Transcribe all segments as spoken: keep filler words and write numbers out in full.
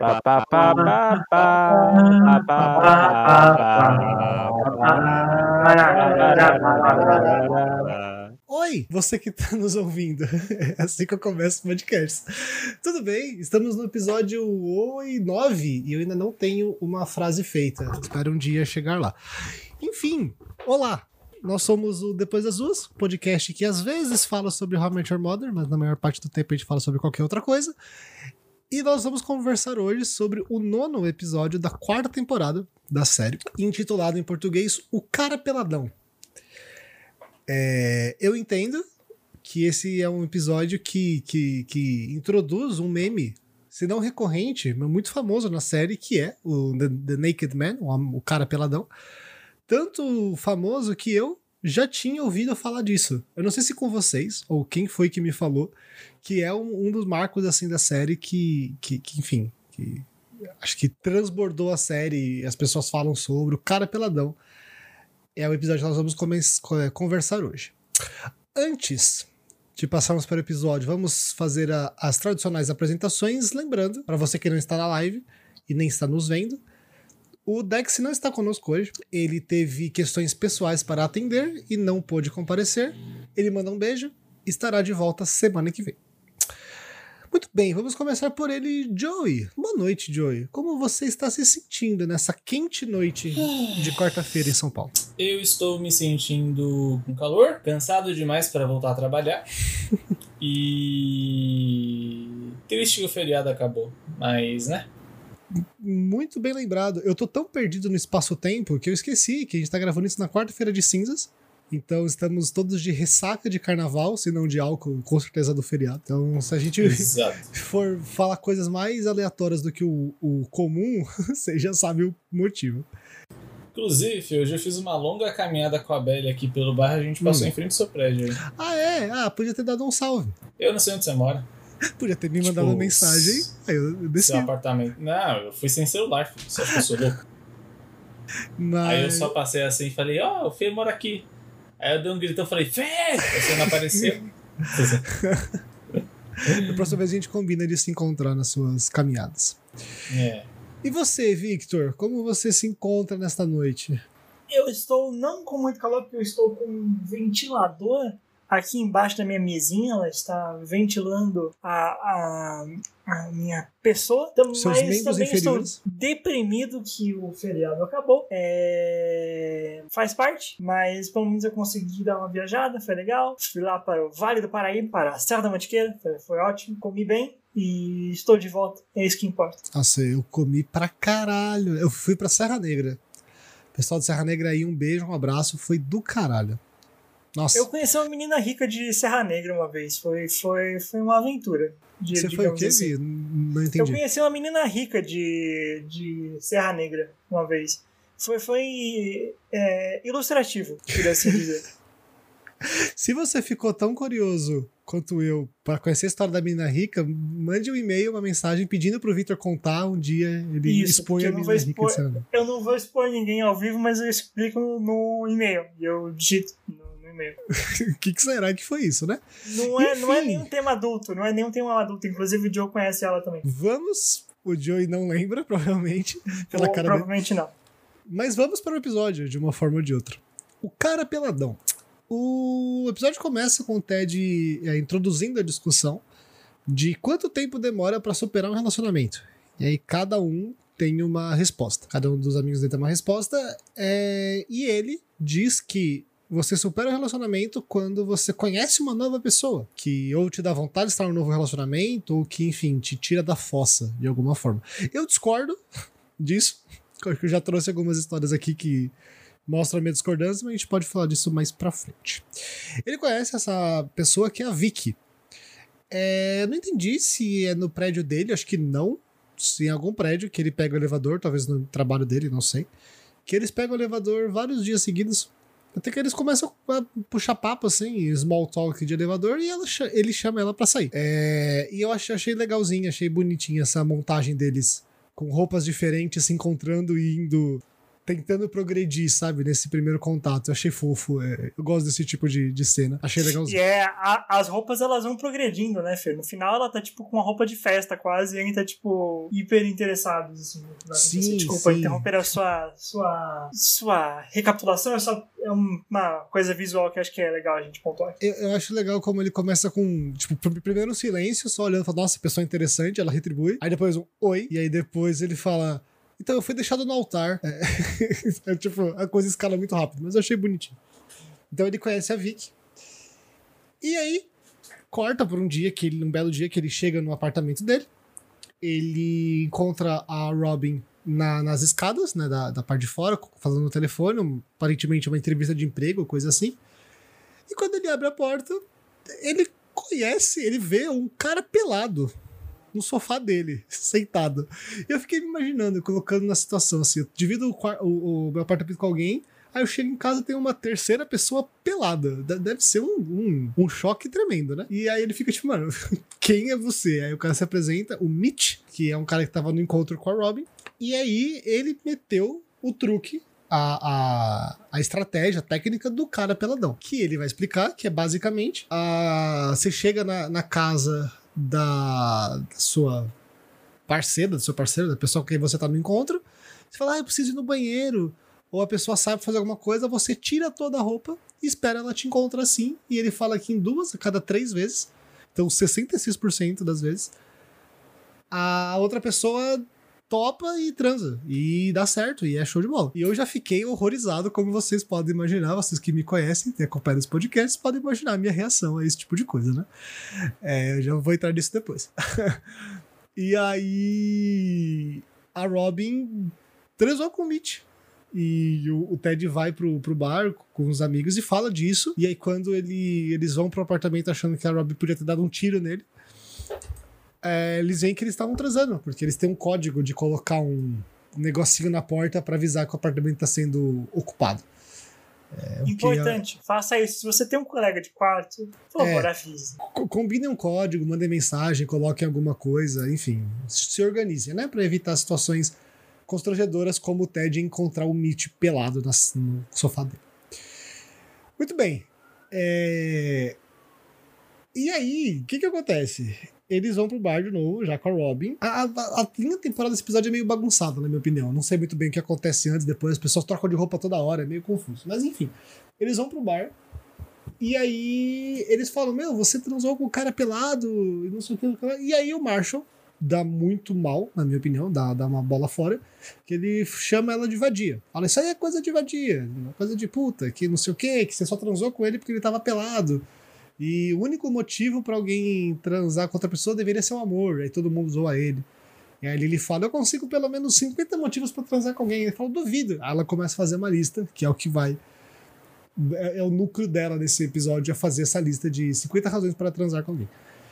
Pá, pá, pá, pá, pá, pá, pá, pá. Oi, você que tá nos ouvindo. É assim que eu começo o podcast. Tudo bem? Estamos no episódio nove e eu ainda não tenho uma frase feita. Espero um dia chegar lá. Enfim, olá. Nós somos o Depois das Duas, podcast que às vezes fala sobre How I Met Your Mother, mas na maior parte do tempo a gente fala sobre qualquer outra coisa. E nós vamos conversar hoje sobre o nono episódio da quarta temporada da série, intitulado em português O Cara Peladão. É, eu entendo que esse é um episódio que, que, que introduz um meme, se não recorrente, mas muito famoso na série, que é o The, The Naked Man, o, o Cara Peladão. Tanto famoso que eu já tinha ouvido falar disso. Eu não sei se com vocês, ou quem foi que me falou, que é um, um dos marcos assim da série que, que, que enfim, que acho que transbordou a série, as pessoas falam sobre o Cara Peladão. É o episódio que nós vamos come- conversar hoje. Antes de passarmos para o episódio, vamos fazer a, as tradicionais apresentações, lembrando, para você que não está na live e nem está nos vendo, o Dex não está conosco hoje, ele teve questões pessoais para atender e não pôde comparecer. Ele manda um beijo, estará de volta semana que vem. Muito bem, vamos começar por ele, Joey. Boa noite, Joey. Como você está se sentindo nessa quente noite de quarta-feira em São Paulo? Eu estou me sentindo com calor, cansado demais para voltar a trabalhar e triste que o feriado acabou, mas né? Muito bem lembrado. Eu tô tão perdido no espaço-tempo que eu esqueci que a gente tá gravando isso na quarta-feira de cinzas. Então estamos todos de ressaca de carnaval, se não de álcool, com certeza do feriado. Então se a gente Exato. for falar coisas mais aleatórias do que o, o comum, você já sabe o motivo. Inclusive, hoje eu fiz uma longa caminhada com a Belly aqui pelo bairro, a gente passou hum. em frente ao seu prédio aí. Ah, é? Ah, podia ter dado um salve. Eu não sei onde você mora. Podia ter me mandado tipo, uma mensagem, aí eu desci. Seu apartamento. Não, eu fui sem celular, filho. Você acha que eu sou louco? Mas... Aí eu só passei assim e falei, ó, oh, o Fê mora aqui. Aí eu dei um gritão e falei, Fê! Você não apareceu. Da próxima vez a gente combina de se encontrar nas suas caminhadas. É. E você, Victor, como você se encontra nesta noite? Eu estou não com muito calor, porque eu estou com um ventilador aqui embaixo da minha mesinha. Ela está ventilando a, a, a minha pessoa. Então, Seus mas membros também inferiores. estou deprimido que o feriado acabou. É... Faz parte, mas pelo menos eu consegui dar uma viajada, foi legal. Fui lá para o Vale do Paraíba, para a Serra da Mantiqueira, foi, foi ótimo, comi bem. E estou de volta, é isso que importa. Nossa, eu comi pra caralho. Eu fui pra Serra Negra. Pessoal de Serra Negra aí, um beijo, um abraço. Foi do caralho. Nossa. Eu conheci uma menina rica de Serra Negra uma vez. Foi, foi, foi uma aventura. De, Você foi o quê, assim. Vi? Não entendi. Eu conheci uma menina rica de, de Serra Negra uma vez. Foi, foi é, ilustrativo, por assim dizer. Se você ficou tão curioso quanto eu para conhecer a história da menina rica, mande um e-mail, uma mensagem pedindo pro Victor contar um dia. Ele Isso, expõe a eu não menina vou rica expor, de Serra Negra. Eu não vou expor ninguém ao vivo, mas eu explico no, no e-mail. E eu digito no, no e-mail. O que, que será que foi isso, né? Não é, não é Enfim. nenhum tema adulto, não é nenhum tema adulto. Inclusive o Joe conhece ela também. Vamos. O Joey não lembra, provavelmente, pela Ou, cara provavelmente dele. não. Mas vamos para o episódio, de uma forma ou de outra. O Cara Peladão. O episódio começa com o Ted é, introduzindo a discussão de quanto tempo demora para superar um relacionamento. E aí cada um tem uma resposta. Cada um dos amigos dele tem uma resposta. É, e ele diz que você supera o relacionamento quando você conhece uma nova pessoa, que ou te dá vontade de estar em um novo relacionamento, ou que, enfim, te tira da fossa, de alguma forma. Eu discordo disso. Eu já trouxe algumas histórias aqui que mostram a minha discordância, mas a gente pode falar disso mais pra frente. Ele conhece essa pessoa que é a Vicky. É, não entendi se é no prédio dele, acho que não. Se em algum prédio que ele pega o elevador, talvez no trabalho dele, não sei. Que eles pegam o elevador vários dias seguidos. Até que eles começam a puxar papo, assim, small talk de elevador, e ela, ele chama ela pra sair. É, e eu achei, achei legalzinho, achei bonitinha essa montagem deles, com roupas diferentes, se encontrando e indo tentando progredir, sabe? Nesse primeiro contato. Eu achei fofo. É, eu gosto desse tipo de, de cena. Achei E legalzinho. é, a- as roupas elas vão progredindo, né, Fer? No final ela tá tipo com uma roupa de festa quase, e a gente tá tipo hiper interessados, assim. no que vai Sim, acontecer. Desculpa sim. interromper a sua, sua, sua recapitulação, é só é uma coisa visual que eu acho que é legal a gente pontuar aqui. Eu, eu acho legal como ele começa com, tipo, pr- primeiro um silêncio, só olhando e fala, nossa, pessoa interessante, ela retribui. Aí depois um oi, e aí depois ele fala, então eu fui deixado no altar. É, é, tipo, a coisa escala muito rápido, mas eu achei bonitinho. Então ele conhece a Vicky. E aí, corta por um dia, que ele, um belo dia que ele chega no apartamento dele. Ele encontra a Robin na- nas escadas, né, da, da parte de fora, falando no telefone, um- aparentemente uma entrevista de emprego, coisa assim. E quando ele abre a porta, ele conhece, ele vê um cara pelado no sofá dele, sentado. E eu fiquei me imaginando, colocando na situação assim, eu divido o, quar- o- o meu apartamento com alguém, aí eu chego em casa e tem uma terceira pessoa pelada. De- Deve ser um, um, um choque tremendo, né? E aí ele fica tipo, mano, quem é você? Aí o cara se apresenta, o Mitch, que é um cara que tava no encontro com a Robin, e aí ele meteu o truque, a, a, a estratégia, a técnica do cara peladão. Que ele vai explicar, que é basicamente, a, você chega na, na casa da, da sua parceira, do seu parceiro, da pessoa com quem você tá no encontro, você fala, ah, eu preciso ir no banheiro, ou a pessoa sabe fazer alguma coisa, você tira toda a roupa e espera ela te encontrar assim, e ele fala que em duas a cada três vezes, então sessenta e seis por cento das vezes, a outra pessoa topa e transa, e dá certo, e é show de bola. E eu já fiquei horrorizado, como vocês podem imaginar, vocês que me conhecem, que acompanham os podcasts, podem imaginar a minha reação a esse tipo de coisa, né? É, eu já vou entrar nisso depois. E aí a Robin transou com o Mitch. E o, o Ted vai pro, pro bar com os amigos e fala disso. E aí quando ele, eles vão pro apartamento achando que a Robin podia ter dado um tiro nele, é, eles veem que eles estavam transando, porque eles têm um código de colocar um negocinho na porta pra avisar que o apartamento tá sendo ocupado. É, o que Importante, faça isso. Se você tem um colega de quarto, por favor, É. avise. Co- Combinem um código, mandem mensagem, coloquem alguma coisa, enfim, se organizem, né? Pra evitar situações constrangedoras como o Ted encontrar o Mitch pelado nas- no sofá dele. Muito bem. É, E aí, o que que acontece? Eles vão pro bar de novo, já com a Robin. A, a, a linha temporal desse episódio é meio bagunçada, na minha opinião. Não sei muito bem o que acontece antes, depois. As pessoas trocam de roupa toda hora, é meio confuso. Mas enfim, eles vão pro bar. E aí eles falam, meu, você transou com o cara pelado, e não sei o que. E aí o Marshall dá muito mal, na minha opinião, dá, dá uma bola fora, que ele chama ela de vadia. Fala, isso aí é coisa de vadia, coisa de puta, que não sei o que, que você só transou com ele porque ele tava pelado. E o único motivo pra alguém transar com outra pessoa deveria ser o amor. Aí todo mundo zoa ele. E aí ele fala, eu consigo pelo menos cinquenta motivos pra transar com alguém. Ele fala, duvido. Aí ela começa a fazer uma lista, que é o que vai... É, é o núcleo dela nesse episódio, é fazer essa lista de cinquenta razões para transar com alguém.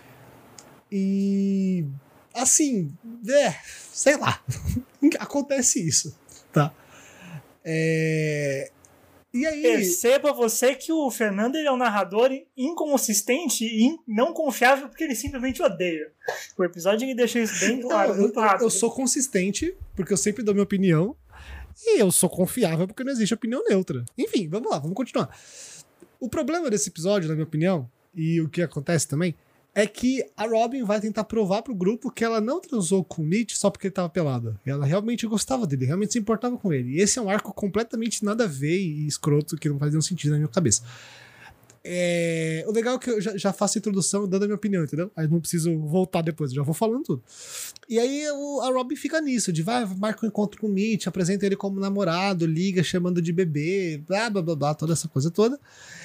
E... Assim, é, sei lá. Acontece isso, tá? É... E aí... Perceba você que o Fernando ele é um narrador inconsistente e in- não confiável porque ele simplesmente odeia. O episódio ele deixou isso bem claro, Não, eu, muito rápido. eu sou consistente, porque eu sempre dou minha opinião. E eu sou confiável porque não existe opinião neutra. Enfim, vamos lá, vamos continuar. O problema desse episódio, na minha opinião, e o que acontece também, é que a Robin vai tentar provar pro grupo que ela não transou com o Mitch só porque ele tava pelado. Ela realmente gostava dele, realmente se importava com ele. E esse é um arco completamente nada a ver e escroto, que não faz nenhum sentido na minha cabeça. É... O legal é que eu já, já faço a introdução dando a minha opinião, entendeu? Aí não preciso voltar depois, eu já vou falando tudo. E aí o, a Robin fica nisso, de vai, marca um encontro com o Mitch, apresenta ele como namorado, liga chamando de bebê, blá blá blá blá, toda essa coisa toda.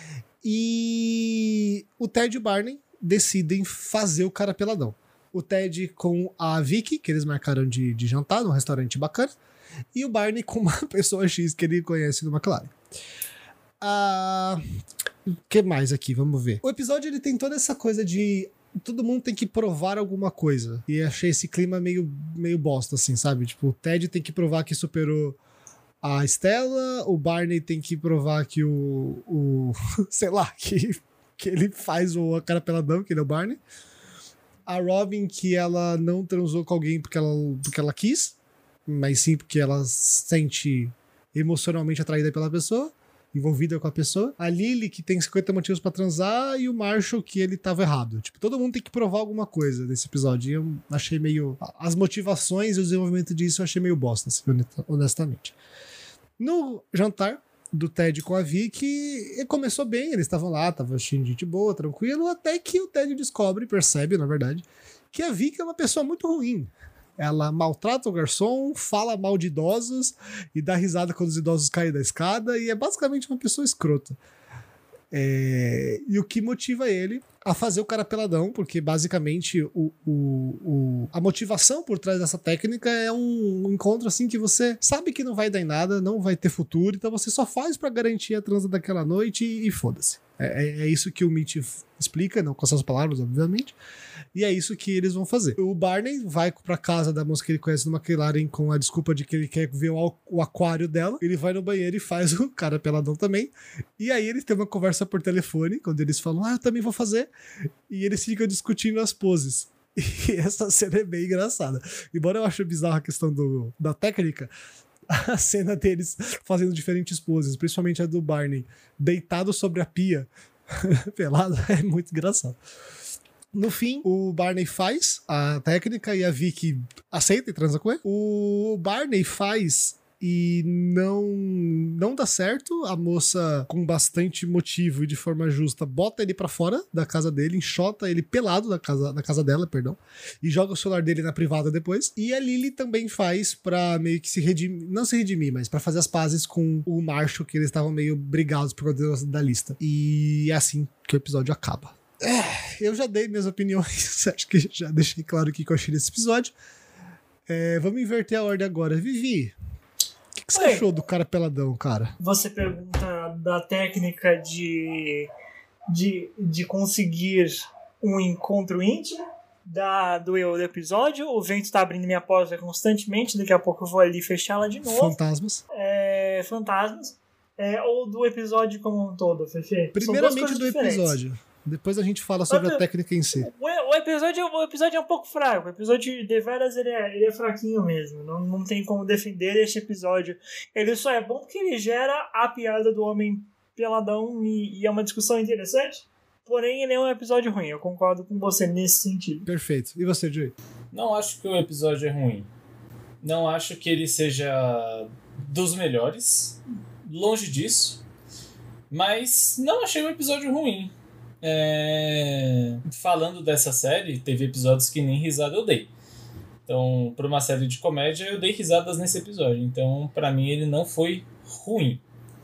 E o Ted e o Barney decidem fazer o cara peladão. O Ted com a Vicky, que eles marcaram de, de jantar num restaurante bacana, e o Barney com uma pessoa X que ele conhece no McLaren. Ah... O que mais aqui? Vamos ver. O episódio ele tem toda essa coisa de todo mundo tem que provar alguma coisa. E achei esse clima meio, meio bosta, assim, sabe? Tipo, o Ted tem que provar que superou a Stella, o Barney tem que provar que o... o sei lá, que, que ele faz o cara peladão, que ele é o Barney. A Robin que ela não transou com alguém porque ela, porque ela quis, mas sim porque ela sente emocionalmente atraída pela pessoa, envolvida com a pessoa. A Lily, que tem cinquenta motivos pra transar, e o Marshall, que ele tava errado. Tipo, todo mundo tem que provar alguma coisa nesse episódio. E eu achei meio... As motivações e o desenvolvimento disso eu achei meio bosta, assim, honestamente. No jantar do Ted com a Vicky, começou bem, eles estavam lá, tava cheio de gente boa, tranquilo, até que o Ted descobre, percebe, na verdade, que a Vicky é uma pessoa muito ruim. Ela maltrata o garçom, fala mal de idosos e dá risada quando os idosos caem da escada, e é basicamente uma pessoa escrota. É... E o que motiva ele a fazer o cara peladão, porque basicamente o, o, o, a motivação por trás dessa técnica é um encontro assim que você sabe que não vai dar em nada, não vai ter futuro, então você só faz pra garantir a transa daquela noite e, e foda-se. É, é, é isso que o Mitch explica, não com essas palavras, obviamente. E é isso que eles vão fazer. O Barney vai pra casa da moça que ele conhece no McLaren com a desculpa de que ele quer ver o, o aquário dela. Ele vai no banheiro e faz o cara peladão também. E aí eles têm uma conversa por telefone, quando eles falam, ah, eu também vou fazer. E eles ficam discutindo as poses. E essa cena é bem engraçada. Embora eu ache bizarra a questão do, da técnica, a cena deles fazendo diferentes poses, principalmente a do Barney deitado sobre a pia, pelado, é muito engraçado. No fim, o Barney faz a técnica e a Vicky aceita e transa com ele. O Barney faz e não, não dá certo. A moça, com bastante motivo e de forma justa, bota ele pra fora da casa dele, enxota ele pelado da casa, da casa dela, perdão, e joga o celular dele na privada depois. E a Lily também faz pra meio que se redimir, não se redimir, mas pra fazer as pazes com o Marshall, que eles estavam meio brigados por causa da lista. E é assim que o episódio acaba. É, eu já dei minhas opiniões, acho que já deixei claro o que eu achei desse episódio. É, vamos inverter a ordem agora. Vivi, o que, que você Oi. achou do cara peladão, cara? Você pergunta da técnica de, de, de conseguir um encontro íntimo da, do, do episódio. O vento tá abrindo minha porta constantemente, daqui a pouco eu vou ali fechá-la de novo. Fantasmas. É, fantasmas. É, ou do episódio como um todo, Fefe? Primeiramente do episódio. Depois a gente fala sobre Mas, a técnica em si. O, o, episódio, o episódio é um pouco fraco. O episódio de veras ele é, ele é fraquinho mesmo. Não, não tem como defender este episódio. Ele só é bom porque ele gera a piada do homem peladão e, e é uma discussão interessante. Porém, ele é um episódio ruim. Eu concordo com você nesse sentido. Perfeito. E você, Joey? Não acho que o episódio é ruim. Não acho que ele seja dos melhores. Longe disso. Mas não achei o episódio ruim. É... Falando dessa série, teve episódios que nem risada eu dei. Então, para uma série de comédia, eu dei risadas nesse episódio. Então, para mim, ele não foi ruim.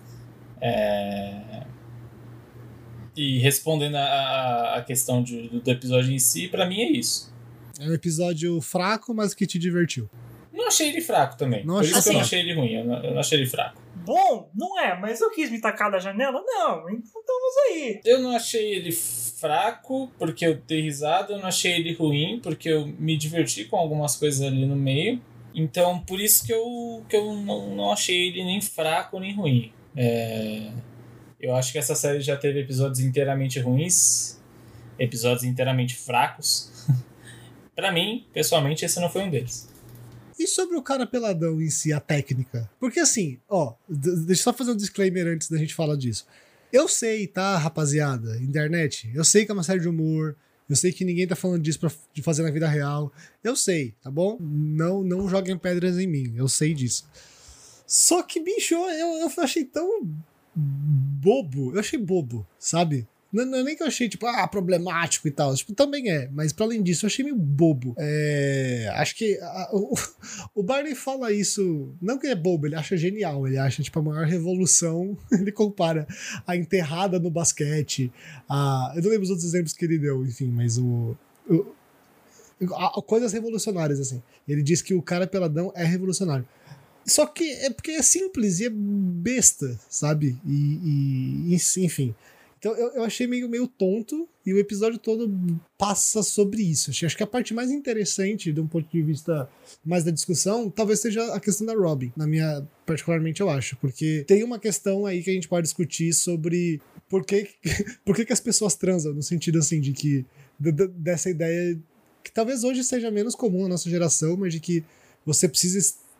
É... E respondendo a, a questão de, do episódio em si, para mim é isso. É um episódio fraco, mas que te divertiu. Não achei ele fraco também. Não Por isso achei que eu não fraco. achei ele ruim. Eu não, eu não achei ele fraco. Bom, não é, mas eu quis me tacar da janela? Não, então estamos aí. Eu não achei ele fraco porque eu dei risada. Eu não achei ele ruim porque eu me diverti com algumas coisas ali no meio. Então, por isso que eu, que eu não, não achei ele nem fraco nem ruim. É... Eu acho que essa série já teve episódios inteiramente ruins, episódios inteiramente fracos. Pra mim, pessoalmente, esse não foi um deles. E sobre o cara peladão em si, a técnica? Porque assim, ó, d- deixa eu só fazer um disclaimer antes da gente falar disso. Eu sei, tá, rapaziada, internet, eu sei que é uma série de humor, eu sei que ninguém tá falando disso pra de fazer na vida real, eu sei, tá bom? Não, não joguem pedras em mim, eu sei disso. Só que, bicho, eu, eu achei tão bobo, eu achei bobo, sabe? Não, não é nem que eu achei, tipo, ah, problemático e tal. Tipo, também é. Mas, pra além disso, eu achei meio bobo. É, acho que a, o, o Barney fala isso... Não que ele é bobo, ele acha genial. Ele acha, tipo, a maior revolução. Ele compara a enterrada no basquete. A, eu não lembro os outros exemplos que ele deu, enfim. Mas o... o a, coisas revolucionárias, assim. Ele diz que o cara peladão é revolucionário. Só que é porque é simples e é besta, sabe? E, e enfim... Então eu, eu achei meio, meio tonto e o episódio todo passa sobre isso. Acho que a parte mais interessante, de um ponto de vista mais da discussão, talvez seja a questão da Robin, na minha, particularmente eu acho, porque tem uma questão aí que a gente pode discutir sobre por que, por que, que as pessoas transam, no sentido assim, de que de, de, dessa ideia que talvez hoje seja menos comum na nossa geração, mas de que você precisa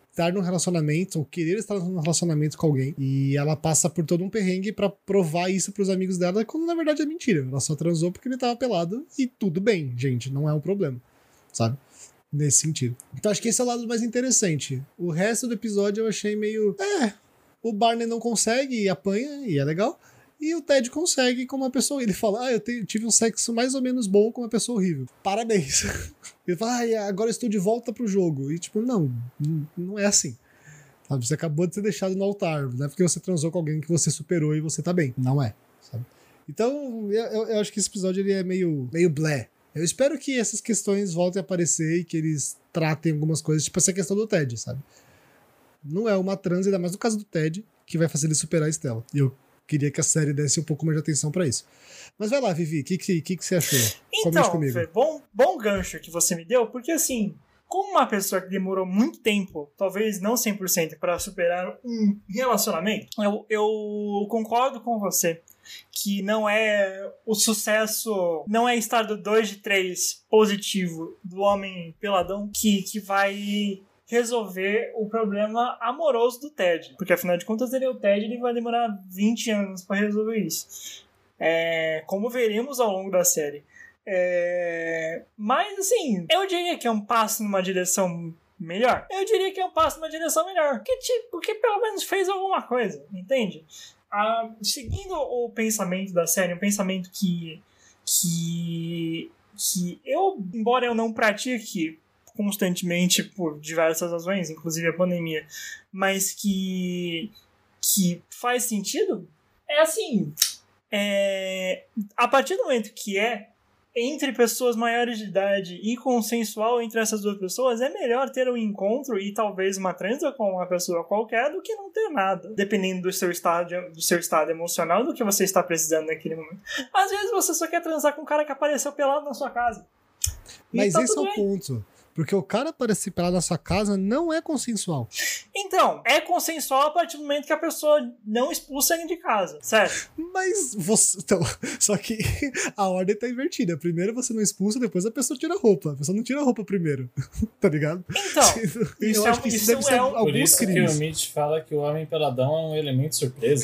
estar num relacionamento, ou querer estar num relacionamento com alguém, e ela passa por todo um perrengue pra provar isso pros amigos dela, quando na verdade é mentira. Ela só transou porque ele tava pelado, e tudo bem, gente, não é um problema, sabe? Nesse sentido. Então acho que esse é o lado mais interessante. O resto do episódio eu achei meio... É, o Barney não consegue e apanha, e é legal. E o Ted consegue com uma pessoa... Ele fala, ah, eu te- tive um sexo mais ou menos bom com uma pessoa horrível. Parabéns. Ele fala, ah, agora eu estou de volta pro jogo. E tipo, não, não é assim. Sabe? Você acabou de ser deixado no altar. Não é porque você transou com alguém que você superou e você tá bem. Não é. Sabe? Então, eu, eu- eu acho que esse episódio ele é meio, meio blé. Eu espero que essas questões voltem a aparecer e que eles tratem algumas coisas, tipo essa questão do Ted, sabe? Não é uma trans, ainda mais no caso do Ted, que vai fazer ele superar a Stella. E eu queria que a série desse um pouco mais de atenção pra isso. Mas vai lá, Vivi, o que, que, que, que você achou? Comente Então, comigo. Fê, bom, bom gancho que você me deu, porque assim, como uma pessoa que demorou muito tempo, talvez não cem por cento, para superar um relacionamento, eu, eu concordo com você que não é o sucesso, não é estar do dois de três positivo do homem peladão que, que vai resolver o problema amoroso do Ted. Porque afinal de contas ele é o Ted, ele vai demorar vinte anos para resolver isso. É, como veremos ao longo da série. É, mas assim, eu diria que é um passo numa direção melhor. Eu diria que é um passo numa direção melhor. Porque, tipo, porque pelo menos fez alguma coisa, entende? Ah, seguindo o pensamento da série, um pensamento que, que, que eu, embora eu não pratique constantemente por diversas razões, inclusive a pandemia, mas que, que faz sentido, é assim, é, a partir do momento que é entre pessoas maiores de idade e consensual entre essas duas pessoas, é melhor ter um encontro e talvez uma transa com uma pessoa qualquer do que não ter nada, dependendo do seu estado, do seu estado emocional, do que você está precisando naquele momento. Às vezes você só quer transar com um cara que apareceu pelado na sua casa. E Mas tá esse é tudo o bem. ponto. Porque o cara aparecer pelado na sua casa não é consensual. Então, é consensual a partir do momento que a pessoa não expulsa ele de casa, certo? Mas você. Então, só que a ordem tá invertida. Primeiro você não expulsa, depois a pessoa tira a roupa. A pessoa não tira a roupa primeiro. Tá ligado? Então, Eu isso acho é- que isso, isso deve ser é um- Por alguns isso que crimes. o Mitch fala que o homem peladão é um elemento surpresa.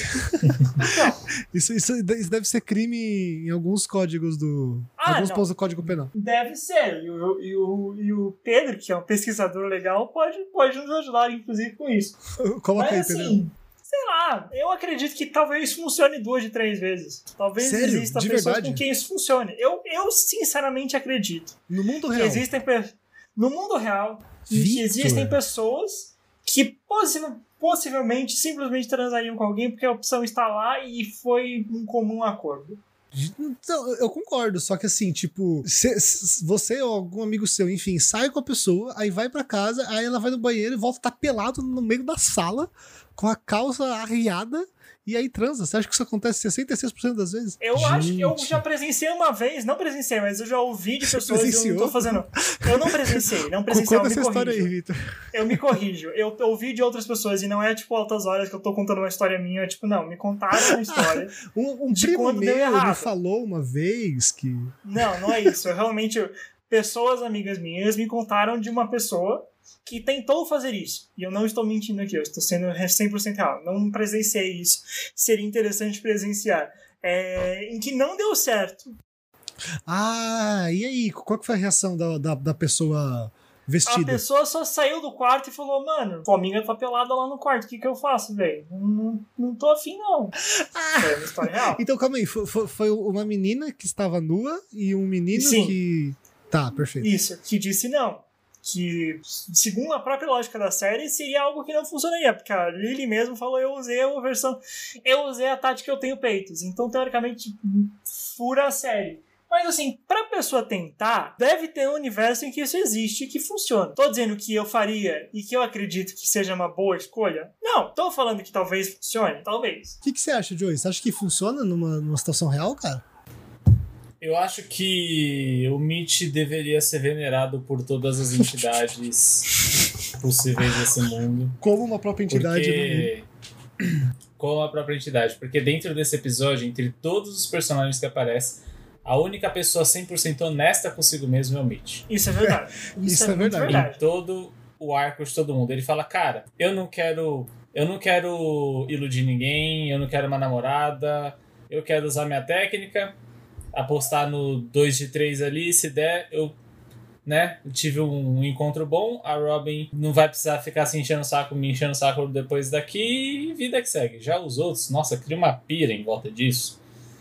Isso, isso, isso deve ser crime em alguns códigos do. Ah, alguns não. pontos do Código Penal. Deve ser. E o, e, o, e o Pedro, que é um pesquisador legal, pode, pode nos ajudar, inclusive, com isso. Coloca aí, Mas Pedro. assim, sei lá, eu acredito que talvez funcione duas de três vezes. Talvez Sério? exista De pessoas verdade? com quem isso funcione. Eu, eu sinceramente acredito No mundo que real. existem pe- no mundo real em que Victor. existem pessoas que possi- possivelmente simplesmente transariam com alguém porque a opção está lá e foi um comum acordo. Então, eu concordo, só que assim, tipo, cê- c- você ou algum amigo seu, enfim, sai com a pessoa, aí vai pra casa, aí ela vai no banheiro e volta, tá pelado no meio da sala, com a calça arriada, e aí transa. Você acha que isso acontece sessenta e seis por cento das vezes? Eu acho que eu Gente. já presenciei uma vez, não presenciei, mas eu já ouvi de pessoas e eu não presenciou? tô fazendo. Eu não presenciei, não presenciei, eu Conta me essa história aí, corrijo. Vitor. Eu me corrijo. Eu ouvi de outras pessoas e não é tipo altas horas que eu tô contando uma história minha, é tipo, não, me contaram uma história. Um, um De primo quando deu meu me errado. falou uma vez que. Não, não é isso. Eu realmente, pessoas amigas minhas me contaram de uma pessoa que tentou fazer isso. E eu não estou mentindo aqui, eu estou sendo cem por cento real. Não presenciei isso. Seria interessante presenciar. É, em que não deu certo. Ah, e aí? Qual que foi a reação da, da, da pessoa A vestida? pessoa só saiu do quarto e falou, mano, tua amiga tá pelada lá no quarto, o que que eu faço, velho? Não, não, não tô afim, não. Foi uma história real. Então, calma aí. Foi, foi- foi uma menina que estava nua e um menino Sim. que. Tá, perfeito. Isso, que disse não. Que, segundo a própria lógica da série, seria algo que não funcionaria, porque a Lily mesmo falou, eu usei a versão, eu usei a tática eu tenho peitos, então teoricamente fura a série. Mas assim, pra pessoa tentar, deve ter um universo em que isso existe e que funciona. Tô dizendo que eu faria e que eu acredito que seja uma boa escolha? Não, tô falando que talvez funcione, talvez. O que, que você acha, Joey? Você acha que funciona numa, numa situação real, cara? Eu acho que o Mitch deveria ser venerado por todas as entidades possíveis desse mundo. Como uma própria entidade. Porque... Como a própria entidade. Porque dentro desse episódio, entre todos os personagens que aparecem, a única pessoa cem por cento honesta consigo mesmo é o Mitch. Isso é verdade. Isso, Isso é, é muito verdade. verdade. Em todo, o arco de todo mundo. Ele fala, cara, eu não quero, eu não quero iludir ninguém, eu não quero uma namorada, eu quero usar minha técnica, apostar no dois de três ali, se der, eu, né, tive um encontro bom, a Robin não vai precisar ficar se enchendo o saco, me enchendo o saco depois daqui, e vida que segue. Já os outros, nossa, cria uma pira em volta disso.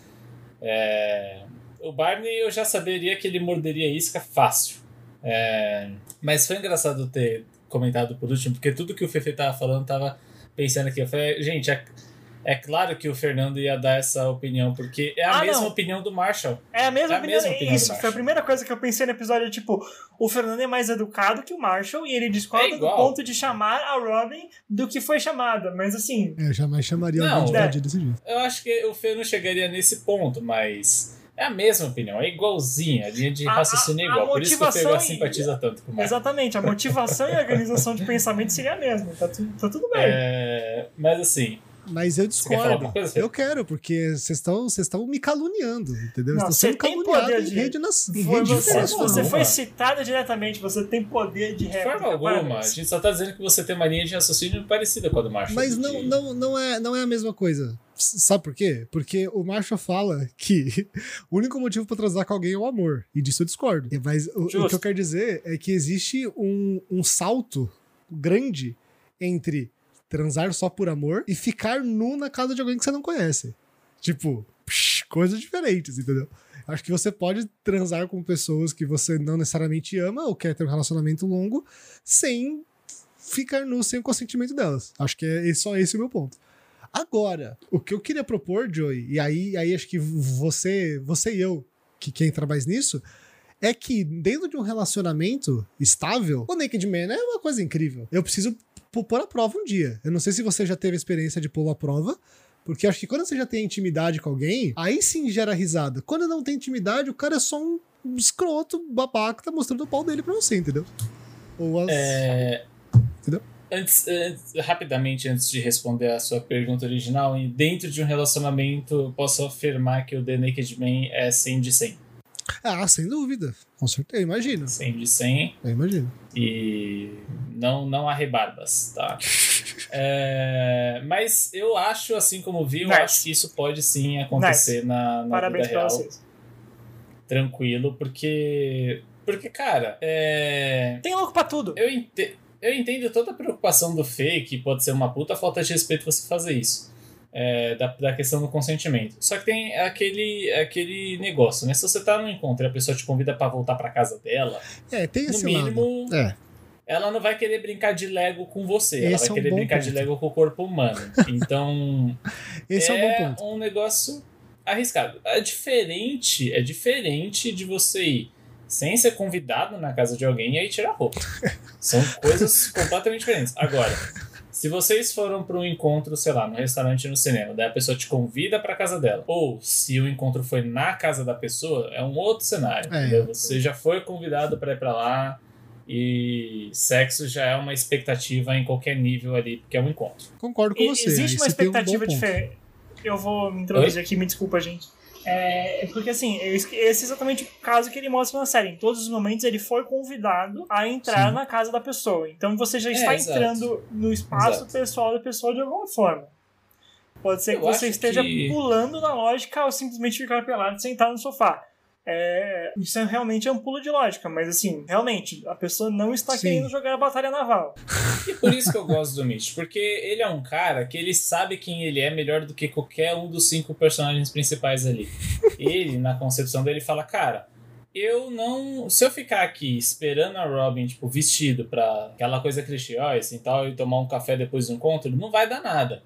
É... O Barney eu já saberia que ele morderia isca fácil. É... Mas foi engraçado ter comentado por último, porque tudo que o Fefe tava falando, tava pensando aqui. Eu falei, gente, é, é claro que o Fernando ia dar essa opinião, porque é a Ah, mesma não. opinião do Marshall. É a mesma É a opinião. mesma opinião do Isso, Marshall. foi a primeira coisa que eu pensei no episódio. Tipo, o Fernando é mais educado que o Marshall e ele discorda É do igual. ponto de chamar a Robin do que foi chamada. Mas assim, É, eu jamais chamaria Não, alguém de é. vadia desse jeito. Eu acho que o Fê não chegaria nesse ponto, mas é a mesma opinião, é igualzinha, a linha de A- raciocínio é a- a igual. Por isso que o Fê motivação simpatiza tanto com o Marshall. exatamente, a motivação e a organização de pensamento seria a mesma. Tá, tu, tá tudo bem. É, mas assim, Mas eu quer falar alguma discordo. coisa, Fê? Eu quero, porque vocês estão vocês estão me caluniando, entendeu? Não, Vocês você estão tem sendo caluniados poder em de- rede, nas, em Foi rede você, de forma você alguma. foi citada diretamente, você tem poder de réplica. de forma alguma, a parabéns. gente só tá dizendo que você tem uma linha de raciocínio parecida com a do Marshall. Mas de- não, não, não, é, não é a mesma coisa. S- Sabe por quê? Porque o Marshall fala que o único motivo pra transar com alguém é o amor. E disso eu discordo. Mas o, o Justo. que eu quero dizer é que existe um, um salto grande entre transar só por amor e ficar nu na casa de alguém que você não conhece. Tipo, psh, coisas diferentes, entendeu? Acho que você pode transar com pessoas que você não necessariamente ama ou quer ter um relacionamento longo sem ficar nu, sem o consentimento delas. Acho que é só esse o meu ponto. Agora, o que eu queria propor, Joey, e aí, aí acho que você, você e eu, que quem entra mais nisso, é que dentro de um relacionamento estável, o Naked Man é uma coisa incrível. Eu preciso p- pôr à prova um dia. Eu não sei se você já teve a experiência de pô-lo à prova, porque acho que quando você já tem intimidade com alguém, aí sim gera risada. Quando não tem intimidade, o cara é só um escroto, babaca, que tá mostrando o pau dele pra você, entendeu? Ou as... É, Entendeu? Antes, antes- rapidamente, antes de responder a sua pergunta original, e dentro de um relacionamento, eu posso afirmar que o The Naked Man é cem de cem. Ah, sem dúvida. Com certeza, eu imagino. cem de cem. Eu imagino. E não, não há rebarbas, tá? É, mas eu acho, assim como vi, eu Nice. acho que isso pode sim acontecer na, na Parabéns vida pra real. vocês. Tranquilo, porque... Porque, cara, é... Tem louco pra tudo. Eu, ente- eu entendo toda a preocupação do Fê, que pode ser uma puta falta de respeito você fazer isso. É, da, da questão do consentimento. Só que tem aquele, aquele negócio, né? Se você tá num encontro e a pessoa te convida pra voltar pra casa dela, É, tem no esse mínimo, lado. É. ela não vai querer brincar de Lego com você. Ela Esse vai é um querer bom brincar de ponto. Lego com o corpo humano. Então, Esse é, é um bom ponto. um negócio arriscado. É diferente, é diferente de você ir sem ser convidado na casa de alguém e aí tirar a roupa. São coisas completamente diferentes. Agora, se vocês foram para um encontro, sei lá, no restaurante, no cinema, daí a pessoa te convida para casa dela, ou se o encontro foi na casa da pessoa, é um outro cenário. É. Entendeu? Você já foi convidado para ir para lá e sexo já é uma expectativa em qualquer nível ali, porque é um encontro. Concordo com E- você. Existe aí uma você tem um bom expectativa ponto. diferente. Eu vou me introduzir aqui, me desculpa, gente. É, porque assim, esse esse é exatamente o caso que ele mostra na série. Em todos os momentos ele foi convidado a entrar Sim. na casa da pessoa. Então você já É, está exato. entrando no espaço Exato. pessoal da pessoa de alguma forma. Pode ser Eu que você acho esteja que- pulando na lógica ao simplesmente ficar pelado e sentar no sofá. É, isso é realmente é um pulo de lógica, mas assim, realmente, a pessoa não está Sim. querendo jogar a batalha naval. E por isso que eu gosto do Mitch, porque ele é um cara que ele sabe quem ele é melhor do que qualquer um dos cinco personagens principais ali. Ele, na concepção dele, fala, cara, eu não... Se eu ficar aqui esperando a Robin, tipo, vestido pra aquela coisa clichê, ó, assim, tal, e tomar um café depois do encontro, não vai dar nada.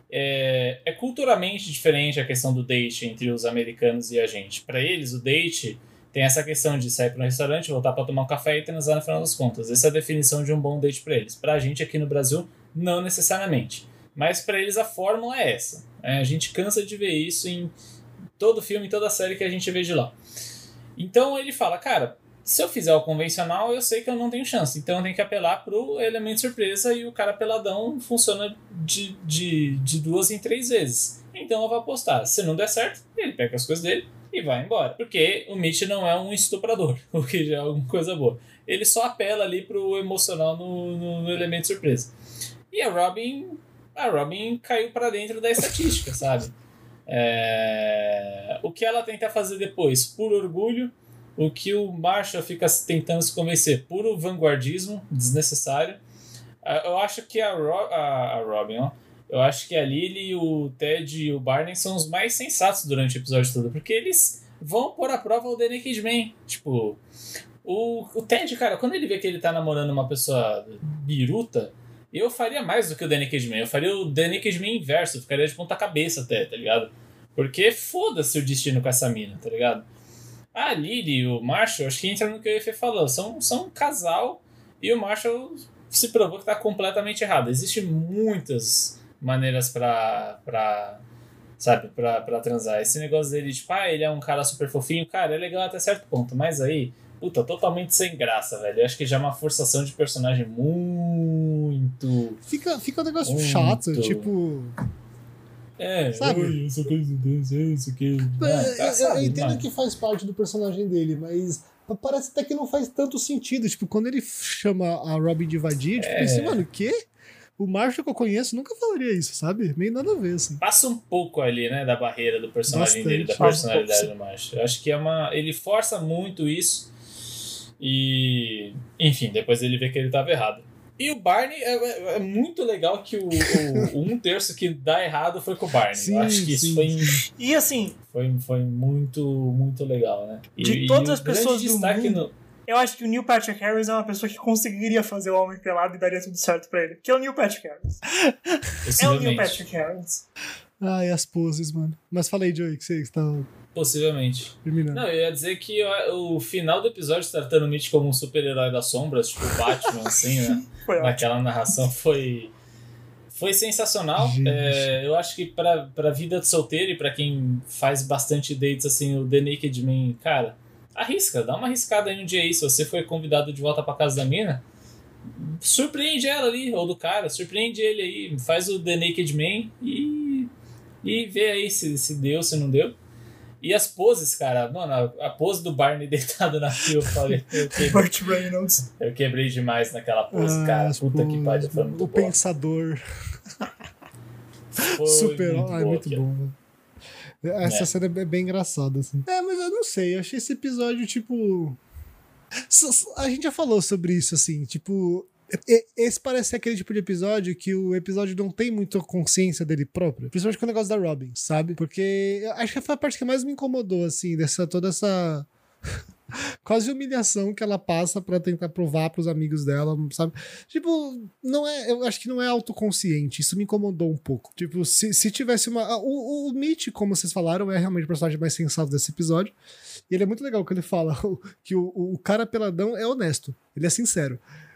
É, é culturalmente diferente a questão do date entre os americanos e a gente. Pra eles, o date tem essa questão de sair para um restaurante, voltar para tomar um café e transar no final das contas. Essa é a definição de um bom date pra eles. Pra gente aqui no Brasil, não necessariamente. Mas pra eles a fórmula é essa. É, a gente cansa de ver isso em todo filme, em toda série que a gente vê de lá. Então ele fala, cara, se eu fizer o convencional, eu sei que eu não tenho chance. Então eu tenho que apelar pro elemento surpresa e o cara peladão funciona de, de, de duas em três vezes. Então eu vou apostar. Se não der certo, ele pega as coisas dele e vai embora. Porque o Mitch não é um estuprador, o que já é alguma coisa boa. ele só apela ali pro emocional no, no, no elemento surpresa. E a Robin, a Robin caiu pra dentro da estatística, sabe? É... O que ela tenta fazer depois? Por orgulho. O que o Marshall fica tentando se convencer? Puro vanguardismo, desnecessário. Eu acho que a, Ro- a, a Robin, ó, eu acho que a Lily, o Ted e o Barney são os mais sensatos durante o episódio todo, porque eles vão pôr à prova o The Naked Man. Tipo, o, o Ted, cara, quando ele vê que ele tá namorando uma pessoa biruta, eu faria mais do que o The Naked Man. Eu faria o The Naked Man inverso, eu ficaria de ponta cabeça até, tá ligado? Porque foda-se o destino com essa mina, tá ligado? A Lily e o Marshall, acho que entra no que o Efe falou, são, são um casal e o Marshall se provou que tá completamente errado. Existem muitas maneiras pra, pra sabe, pra, pra transar. Esse negócio dele, tipo, ah, ele é um cara super fofinho, cara, é legal até certo ponto, mas aí, puta, totalmente sem graça, velho. Eu acho que já é uma forçação de personagem muito... Fica, fica um negócio Muito. chato, tipo... É, Sabe? oi, eu sou coincidência, isso aqui. É, eu, eu entendo que faz parte do personagem dele, mas parece até que não faz tanto sentido. Tipo, quando ele chama a Robin de vadia, tipo, É. pensei, mano, o quê? O Marshall que eu conheço nunca falaria isso, sabe? Meio nada a ver, assim. Passa um pouco ali, né, da barreira do personagem Bastante. dele, da Passa um personalidade pouco, do Marshall. Eu acho que é uma... Ele força muito isso e... Enfim, depois ele vê que ele tava errado. E o Barney, é, é- é muito legal que o, o- o um terço que dá errado foi com o Barney. Sim, Eu acho que sim. isso foi, E assim, foi, foi muito, muito legal, né? E, De e todas o as grande pessoas do destaque mundo, no... eu acho que o Neil Patrick Harris é uma pessoa que conseguiria fazer o Homem Pelado e daria tudo certo pra ele. Que é o Neil Patrick Harris. É o Neil Possivelmente. Patrick Harris. Ai, as poses, mano. Mas fala aí, Joey, que você está Possivelmente. terminando. Não, eu ia dizer que o, o final do episódio tratando o Mitch como um super-herói das sombras, tipo o Batman, assim, né? Foi ótimo. Naquela narração foi, foi sensacional. Gente. É, eu acho que pra, pra vida de solteiro e pra quem faz bastante dates, assim, o The Naked Man, cara, arrisca, dá uma arriscada aí no dia aí. Se você foi convidado de volta pra casa da mina, surpreende ela ali, ou do cara, surpreende ele aí, faz o The Naked Man e, e vê aí se, se deu, se não deu. E as poses, cara, mano, a, a pose do Barney deitado na fila, eu falei, eu quebrei, Burt Reynolds. eu quebrei demais naquela pose, Ah, cara. as Puta que poses, pariu, foi muito O bom. pensador. Foi Super, muito ah, é boa muito aquilo. bom, velho. Essa É. cena é bem engraçada, assim. É, mas eu não sei, eu achei esse episódio, tipo... S- s- A gente já falou sobre isso, assim, tipo... e- Esse parece ser aquele tipo de episódio que o episódio não tem muita consciência dele próprio. Principalmente com o negócio da Robin, sabe? Porque eu acho que foi a parte que mais me incomodou, assim, dessa toda essa... quase humilhação que ela passa pra tentar provar pros amigos dela, sabe? Tipo, não é, eu acho que não é autoconsciente, isso me incomodou um pouco. Tipo, se, se tivesse uma... ah, O, o Mitch, como vocês falaram, é realmente o personagem mais sensato desse episódio, e ele é muito legal que ele fala que o, o cara peladão é honesto, ele é sincero.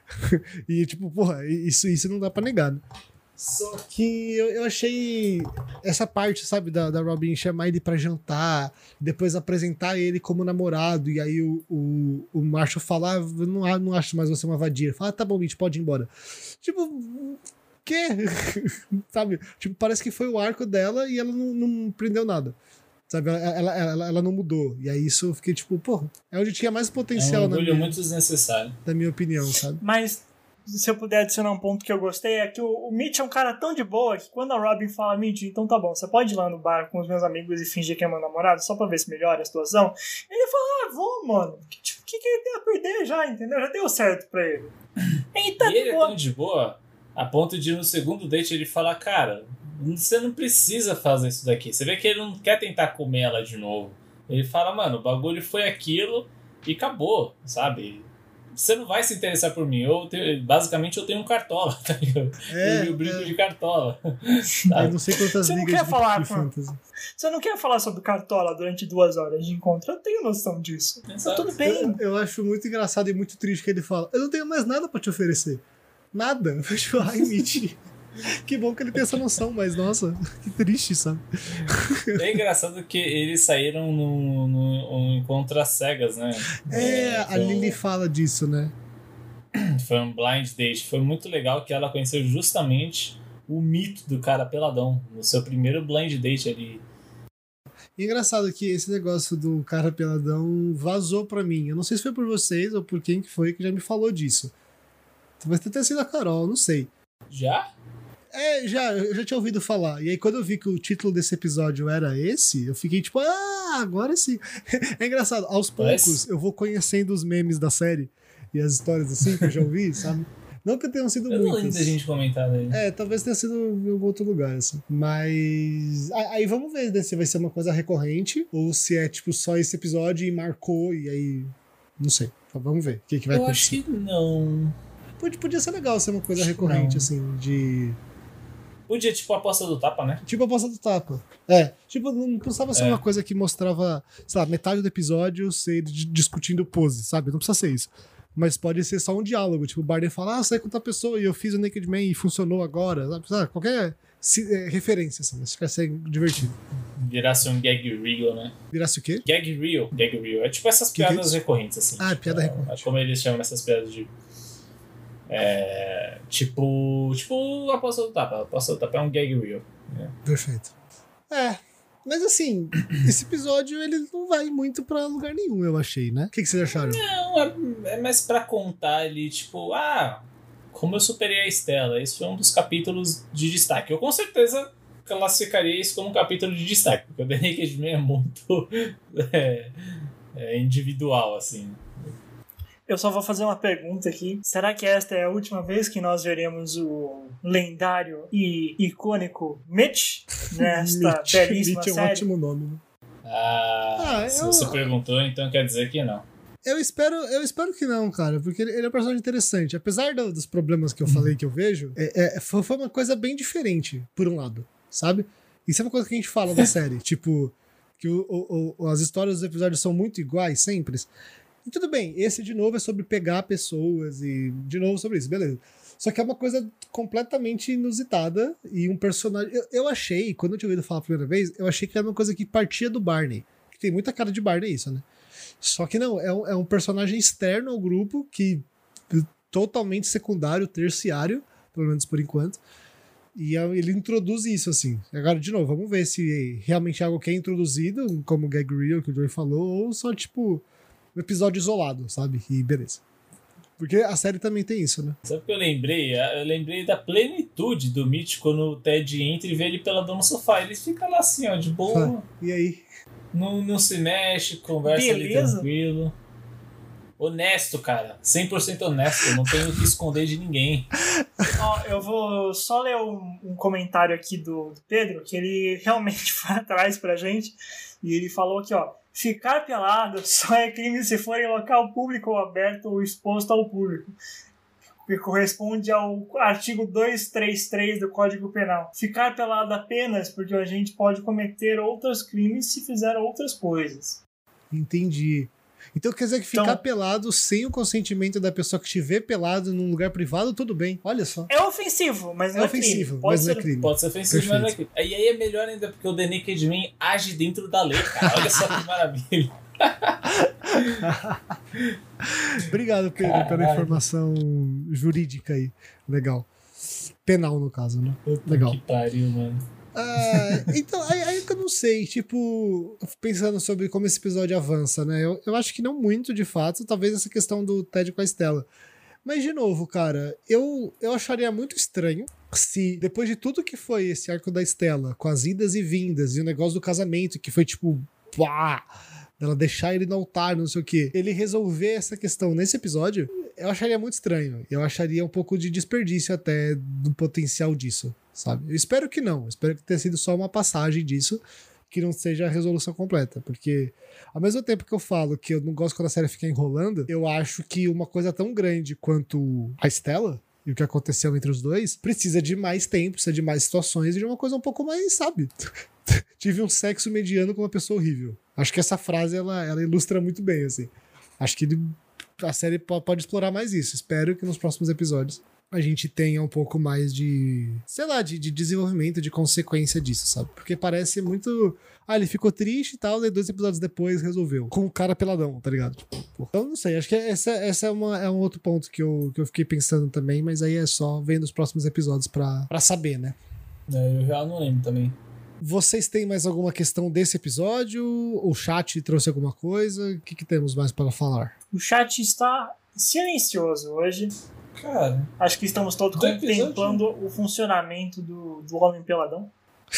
E tipo, porra, isso, isso não dá pra negar, né? Só que eu, eu achei essa parte, sabe, da, da Robin chamar ele pra jantar, depois apresentar ele como namorado, e aí o, o, o Marshall falar, ah, eu não, a- não acho mais você uma vadia. Fala, ah, tá bom, Mitch, pode ir embora. Tipo, quê? Sabe? Tipo, parece que foi o arco dela e ela não, não prendeu nada. Sabe? Ela, ela, ela, ela não mudou. E aí isso eu fiquei tipo, porra, é onde tinha mais É um potencial, na orgulho minha, muito desnecessário. na minha opinião, sabe? Mas, se eu puder adicionar um ponto que eu gostei, é que o, o Mitch é um cara tão de boa que quando a Robin fala, Mitch, então tá bom, você pode ir lá no bar com os meus amigos e fingir que é meu namorado, só pra ver se melhora a situação? Ele fala, ah, vou, mano. O que, tipo, que, que ele tem a perder já, entendeu? Já deu certo pra ele. Ele tá E de ele é boa. tão de boa, a ponto de no segundo date ele falar, cara, você não precisa fazer isso daqui. Você vê que ele não quer tentar comer ela de novo. Ele fala, mano, o bagulho foi aquilo e acabou, sabe? Você não vai se interessar por mim. Eu tenho- basicamente eu tenho um cartola, tá ligado? É, eu brinco é. de cartola. Eu Sabe? não sei quantas Você não ligas quer de, falar de com- fantasy. Você não quer falar sobre cartola durante duas horas de encontro? Eu tenho noção disso. Tá Exato. tudo bem. Eu, eu acho muito engraçado e muito triste que ele fala: eu não tenho mais nada pra te oferecer. Nada. Tipo, ai, Mitch. Que bom que ele tem essa noção, mas nossa, que triste, sabe? É engraçado que eles saíram num, num, num encontro às cegas, né? É, a foi um- Lily fala disso, né? Foi um blind date. Foi muito legal que ela conheceu justamente o mito do cara peladão. No seu primeiro blind date ali. E é engraçado que esse negócio do cara peladão vazou pra mim. Eu não sei se foi por vocês ou por quem que foi que já me falou disso. Talvez tenha sido a Carol, não sei. Já? É, já, eu já tinha ouvido falar. E aí, quando eu vi que o título desse episódio era esse, eu fiquei tipo, ah, agora sim. É engraçado, aos poucos Mas... eu vou conhecendo os memes da série e as histórias assim que eu já ouvi, sabe? Não que tenham sido Eu não lembro muitas. da gente comentar aí. É, talvez tenha sido em algum outro lugar, assim. Mas. Aí vamos ver, né, se vai ser uma coisa recorrente ou se é, tipo, só esse episódio e marcou e aí. Não sei. Vamos ver o que, que vai Eu acontecer. acho que não. Podia, podia ser legal ser uma coisa recorrente, Não. assim, de. Podia, tipo, a aposta do tapa, né? Tipo a aposta do tapa. É. Tipo, não precisava ser É. uma coisa que mostrava, sei lá, metade do episódio ser d- discutindo pose, sabe? Não precisa ser isso. Mas pode ser só um diálogo. Tipo, o Barney fala, ah, saí com outra pessoa e eu fiz o Naked Man e funcionou agora. Sabe? Sabe? Qualquer se- é, referência, assim. Acho que vai ser divertido. Virasse um gag reel, né? Virasse o quê? Gag reel. Gag reel. É tipo essas Que que é piadas isso? recorrentes, assim. Ah, tipo, piada é, recorrente. é como eles chamam essas piadas de... É, tipo... Tipo a aposta do tapa. A aposta do tapa é um gag reel. Perfeito. É. Mas assim, esse episódio ele não vai muito pra lugar nenhum, eu achei, né? O que, que vocês acharam? Não, é, é mais pra contar ali, tipo... Ah, como eu superei a Estela. Esse foi um dos capítulos de destaque. Eu com certeza classificaria isso como um capítulo de destaque. Porque o The Naked Man é muito... é, é individual, assim. Eu só vou fazer uma pergunta aqui. Será que esta é a última vez que nós veremos o lendário e icônico Mitch nesta Mitch. belíssima Mitch é um série? ótimo nome, né? Ah, Ah, se eu- você perguntou, então quer dizer que não. Eu espero, eu espero que não, cara, porque ele, ele é um personagem interessante. Apesar do- dos problemas que eu falei que eu vejo, é, é- foi, foi uma coisa bem diferente, por um lado, sabe? Isso é uma coisa que a gente fala da série, tipo, que o, o- o- as histórias dos episódios são muito iguais sempre. E tudo bem, esse de novo é sobre pegar pessoas e de novo sobre isso, beleza. Só que é uma coisa completamente inusitada e um personagem. Eu, eu achei, quando eu tinha ouvido falar a primeira vez, eu achei que era uma coisa que partia do Barney. Que tem muita cara de Barney isso, né? Só que não, é um, é um personagem externo ao grupo que totalmente secundário, terciário, pelo menos por enquanto. E é- ele introduz isso, assim. Agora, de novo, vamos ver se realmente é algo que é introduzido, como o Gag Reel que o Joey falou, ou só, tipo, um episódio isolado, sabe? E beleza. Porque a série também tem isso, né? Sabe o que eu lembrei? Eu lembrei da plenitude do Mitch quando o Ted entra e vê ele peladão no sofá. Ele fica lá assim, ó, de boa. E aí? Não, não se mexe, conversa Beleza. ali tranquilo. Honesto, cara. cem por cento honesto. Não tenho o que esconder de ninguém. Ó, eu vou só ler um, um comentário aqui do, do Pedro, que ele realmente foi atrás pra gente. E ele falou aqui, ó. Ficar pelado só é crime se for em local público ou aberto ou exposto ao público. Que corresponde ao artigo duzentos e trinta e três do Código Penal. Ficar pelado apenas porque a gente pode cometer outros crimes se fizer outras coisas. Entendi. Então quer dizer que ficar Então- pelado sem o consentimento da pessoa que te vê pelado num lugar privado, tudo bem. Olha só. É ofensivo, mas não É é, crime. ofensivo, Pode mas não é ser- crime. Pode ser ofensivo, mas não é Perfeito. crime. E aí é melhor ainda porque o The Naked Man age dentro da lei, cara. Olha só que maravilha. Obrigado, Pedro, pela Caralho. informação jurídica aí. Legal. Penal, no caso, né? Legal. Que pariu, mano. Ah, então, aí, aí que eu não sei, tipo, pensando sobre como esse episódio avança, né? Eu, eu acho que não muito, de fato, talvez essa questão do Ted com a Estela. Mas, de novo, cara, eu, eu acharia muito estranho se, depois de tudo que foi esse arco da Estela, com as idas e vindas, e o negócio do casamento, que foi tipo, pá, dela deixar ele no altar, não sei o quê, ele resolver essa questão nesse episódio, eu acharia muito estranho. Eu acharia um pouco de desperdício até do potencial disso, sabe? Eu espero que não. Eu espero que tenha sido só uma passagem disso, que não seja a resolução completa. Porque, ao mesmo tempo que eu falo que eu não gosto quando a série fica enrolando, eu acho que uma coisa tão grande quanto a Estela e o que aconteceu entre os dois precisa de mais tempo, precisa de mais situações e de uma coisa um pouco mais, sabe? Tive um sexo mediano com uma pessoa horrível. Acho que essa frase, ela, ela ilustra muito bem, assim. Acho que ele, a série po- pode explorar mais isso. Espero que nos próximos episódios a gente tenha um pouco mais de, sei lá, de, de desenvolvimento, de consequência disso, sabe? Porque parece muito... Ah, ele ficou triste e tal, daí dois episódios depois resolveu. Com o cara peladão, tá ligado? Tipo, porra. Então, não sei, acho que essa, essa é, uma, é um outro ponto que eu, que eu fiquei pensando também, mas aí é só vendo os próximos episódios pra, pra saber, né? É, eu já não lembro também. Vocês têm mais alguma questão desse episódio? O chat trouxe alguma coisa? O que, que temos mais para falar? O chat está silencioso hoje. Cara, Acho que estamos todos Do episódio. contemplando o funcionamento do, do Homem Peladão.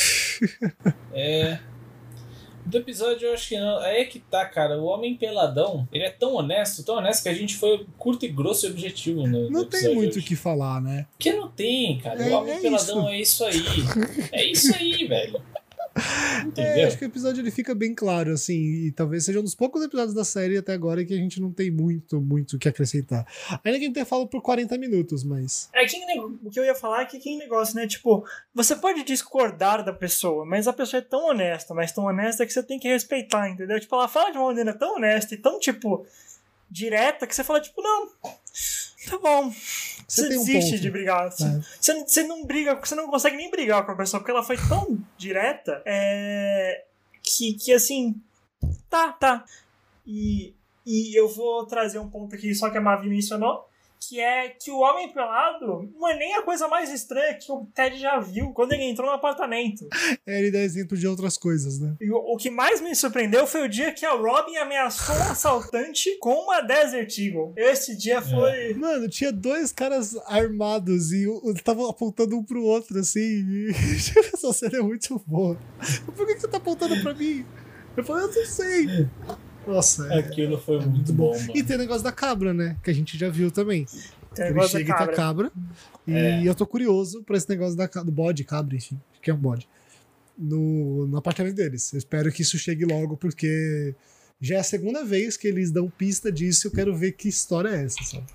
é. Do episódio eu acho que não. É que tá, cara. O Homem Peladão, ele é tão honesto, tão honesto que a gente foi curto e grosso e objetivo no, Não no tem episódio muito o hoje. que falar, né? Porque não tem, cara. É- o Homem é Peladão é isso aí. É isso aí, velho. Entendeu? É, acho que o episódio ele fica bem claro, assim, e talvez seja um dos poucos episódios da série até agora que a gente não tem muito, muito o que acrescentar. Ainda que a gente tenha falado por quarenta minutos, mas... É que nego- o que eu ia falar é que aquele negócio, né? Tipo, você pode discordar da pessoa, mas a pessoa é tão honesta, mas tão honesta que você tem que respeitar, entendeu? Tipo, ela fala de uma maneira tão honesta e tão, tipo, direta que você fala, tipo, não, tá bom. Você Você tem um desiste ponto. de brigar. Você, É. você, não- você não briga, você não consegue nem brigar com a pessoa, porque ela foi tão direta é, que, que, assim, tá, tá. E, e eu vou trazer um ponto aqui, só que a Mavi mencionou, que é que o Homem Pelado não é nem a coisa mais estranha que o Ted já viu quando ele entrou no apartamento. É, ele dá exemplo de outras coisas, né? E o, o que mais me surpreendeu foi o dia que a Robin ameaçou um assaltante com uma Desert Eagle. Esse dia foi... Mano, tinha dois caras armados e o- eles estavam apontando um pro outro, assim. E... Essa cena é muito boa. Por que, que você tá apontando pra mim? Eu falei, eu não sei. Nossa, é. Aquilo foi muito bom, mano. E tem o negócio da cabra, né? Que a gente já viu também. Tem Ele negócio da chega e tá cabra. cabra. E É. eu tô curioso pra esse negócio da, ca- do bode, cabra, enfim. Acho que é um bode. No, no apartamento deles. Eu espero que isso chegue logo, porque já é a segunda vez que eles dão pista disso. Eu quero ver que história é essa, sabe?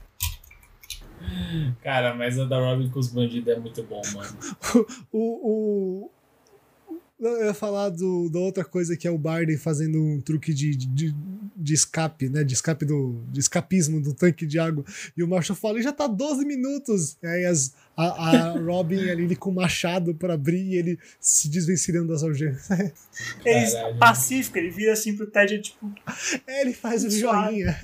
Cara, mas a da Robin com os bandidos é muito bom, mano. O, o, eu ia falar do, da outra coisa que é o Barney fazendo um truque de, de, de escape, né? De escape do. De escapismo do tanque de água. E o Marshall fala, e já tá doze minutos. E aí as, a, a Robin ali ele com o machado pra abrir e ele se desvencilhando das algemas. Ele Caralho. pacífico, ele vira assim pro Ted, tipo, É, ele faz o Suave. joinha.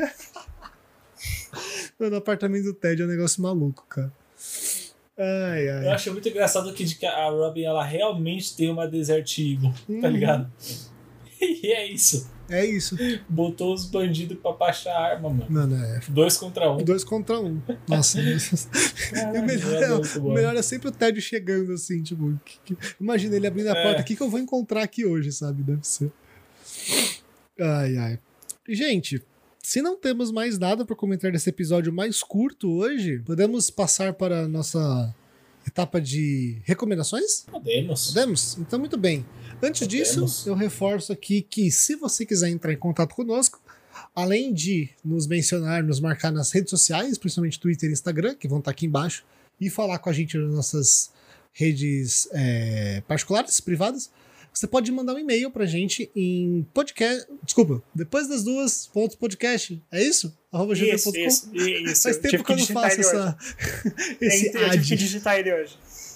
No apartamento do Ted é um negócio maluco, cara. Ai, Eu ai. acho muito engraçado que, de que a Robin, ela realmente tem uma Desert Eagle, tá Uhum. ligado? E é isso. É isso. Botou os bandidos pra baixar a arma, mano. Mano, é. Dois contra um. Dois contra um. Nossa. E o melhor, é, muito o bom. melhor é sempre o Ted chegando assim, tipo, que- que- imagina ele abrindo a É. porta, o que, que eu vou encontrar aqui hoje, sabe? Deve ser. Ai, ai. Gente, se não temos mais nada para comentar desse episódio mais curto hoje, podemos passar para a nossa etapa de recomendações? Podemos. Podemos? Então, muito bem. Antes Podemos. disso, eu reforço aqui que se você quiser entrar em contato conosco, além de nos mencionar, nos marcar nas redes sociais, principalmente Twitter e Instagram, que vão estar aqui embaixo, e falar com a gente nas nossas redes é, particulares, privadas, você pode mandar um e-mail pra gente em podcast. Desculpa, depois das duas, ponto podcast. É isso? Arroba gmail isso, ponto com. isso, isso. Faz Eu tempo tive que eu não digitar faço ele hoje. essa, esse Eu tive que ad. digitar ele hoje.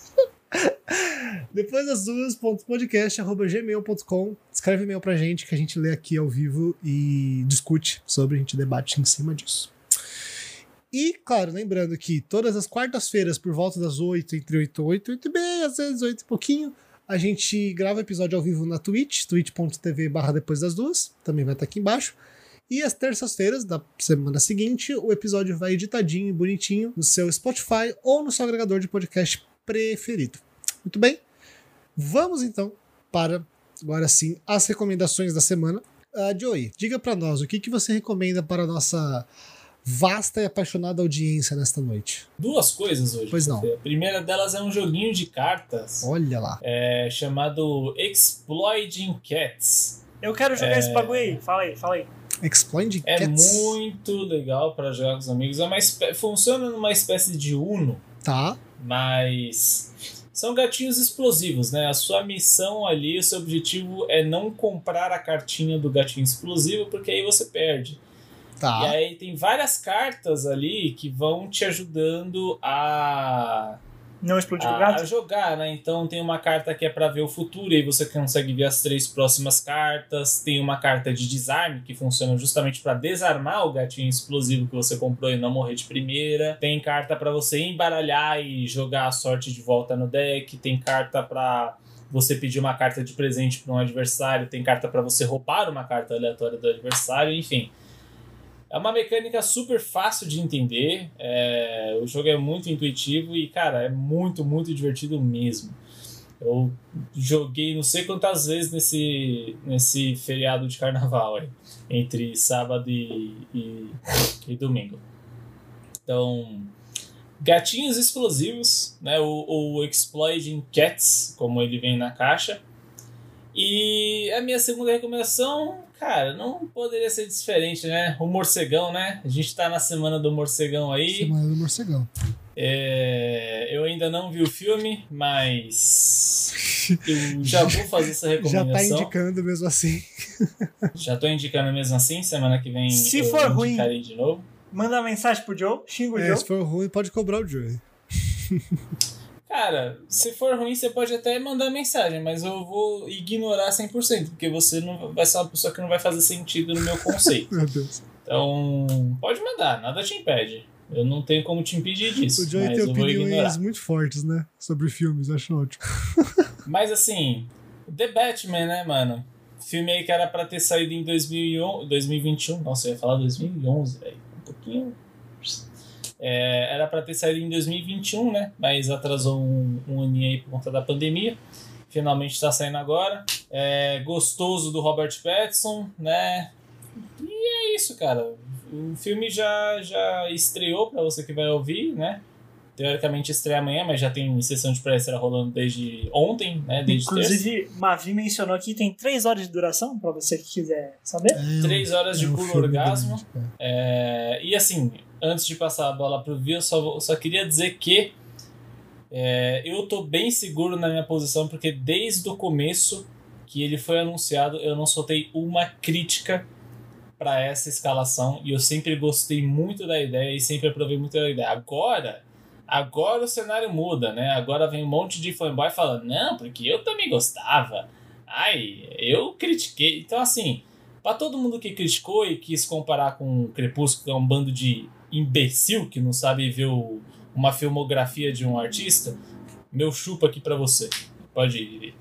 Depois das duas, ponto podcast, arroba gmail ponto com. Escreve e-mail pra gente que a gente lê aqui ao vivo e discute sobre, a gente debate em cima disso. E, claro, lembrando que todas as quartas-feiras, por volta das oito, entre oito e oito, oito e meia, às vezes oito e pouquinho, a gente grava episódio ao vivo na Twitch, twitch ponto tv barra depois das duas, também vai estar aqui embaixo. E às terças-feiras da semana seguinte, o episódio vai editadinho e bonitinho no seu Spotify ou no seu agregador de podcast preferido. Muito bem? Vamos então para, agora sim, as recomendações da semana. Uh, Joey, diga para nós, o que, que você recomenda para a nossa vasta e apaixonada audiência nesta noite? Duas coisas hoje. Pois não. A primeira delas é um joguinho de cartas Olha lá. é, chamado Exploiting Cats. Eu quero jogar É. esse bagulho aí. Fala aí, fala aí. Exploding É Cats. muito legal para jogar com os amigos. É uma espé- funciona numa espécie de Uno, Tá. mas são gatinhos explosivos, né? A sua missão ali, o seu objetivo é não comprar a cartinha do gatinho explosivo, porque aí você perde. E Tá. aí tem várias cartas ali que vão te ajudando a, Não explodiu o a, a gato? jogar, né? Então tem uma carta que é pra ver o futuro, e aí você consegue ver as três próximas cartas. Tem uma carta de desarme que funciona justamente pra desarmar o gatinho explosivo que você comprou e não morrer de primeira. Tem carta pra você embaralhar e jogar a sorte de volta no deck. Tem carta pra você pedir uma carta de presente para um adversário, tem carta para você roubar uma carta aleatória do adversário, enfim. É uma mecânica super fácil de entender, é, o jogo é muito intuitivo e, cara, é muito, muito divertido mesmo. Eu joguei não sei quantas vezes nesse, nesse feriado de carnaval, aí, entre sábado e, e, e domingo. Então, gatinhos explosivos, né, o, o Exploding Cats, como ele vem na caixa. E a minha segunda recomendação, cara, não poderia ser diferente, né? O morcegão, né? A gente tá na semana do morcegão aí. Semana do morcegão. É, eu ainda não vi o filme, mas eu já vou fazer essa recomendação. Já tá indicando mesmo assim. Já tô indicando mesmo assim, semana que vem Se eu for ruim, indicarei de novo. manda uma mensagem pro Joe, xinga o É, Joe. se for ruim, pode cobrar o Joey. Cara, se for ruim, você pode até mandar mensagem, mas eu vou ignorar cem por cento, porque você não vai ser uma pessoa que não vai fazer sentido no meu conceito. Meu Deus. Então, pode mandar, nada te impede. Eu não tenho como te impedir disso, O Joey mas tem eu vou opiniões ignorar. muito fortes, né? Sobre filmes, acho ótimo. Mas assim, The Batman, né, mano? Filme aí que era pra ter saído em dois mil e onze, dois mil e vinte e um. Nossa, eu ia falar dois mil e onze, velho. Um pouquinho... É, era pra ter saído em dois mil e vinte e um, né? Mas atrasou um, um aninho aí por conta da pandemia. Finalmente tá saindo agora. É, gostoso do Robert Pattinson, né? E é isso, cara. O filme já, já estreou pra você que vai ouvir, né? Teoricamente estreia amanhã, mas já tem sessão de pré-estreia rolando desde ontem, né? Desde Inclusive, Mavi mencionou aqui, tem três horas de duração, pra você que quiser saber. É, Três horas de é um puro filme orgasmo. grande, É, e assim, antes de passar a bola pro Vi, eu só, vou- só queria dizer que é, eu tô bem seguro na minha posição, porque desde o começo que ele foi anunciado, eu não soltei uma crítica para essa escalação, e eu sempre gostei muito da ideia e sempre aprovei muito da ideia. Agora, agora o cenário muda, né? Agora vem um monte de fanboy falando, não, porque eu também gostava. Ai, eu critiquei. Então, assim, pra todo mundo que criticou e quis comparar com o Crepúsculo, que é um bando de imbecil que não sabe ver o- uma filmografia de um artista, meu chupa aqui pra você. Pode ir.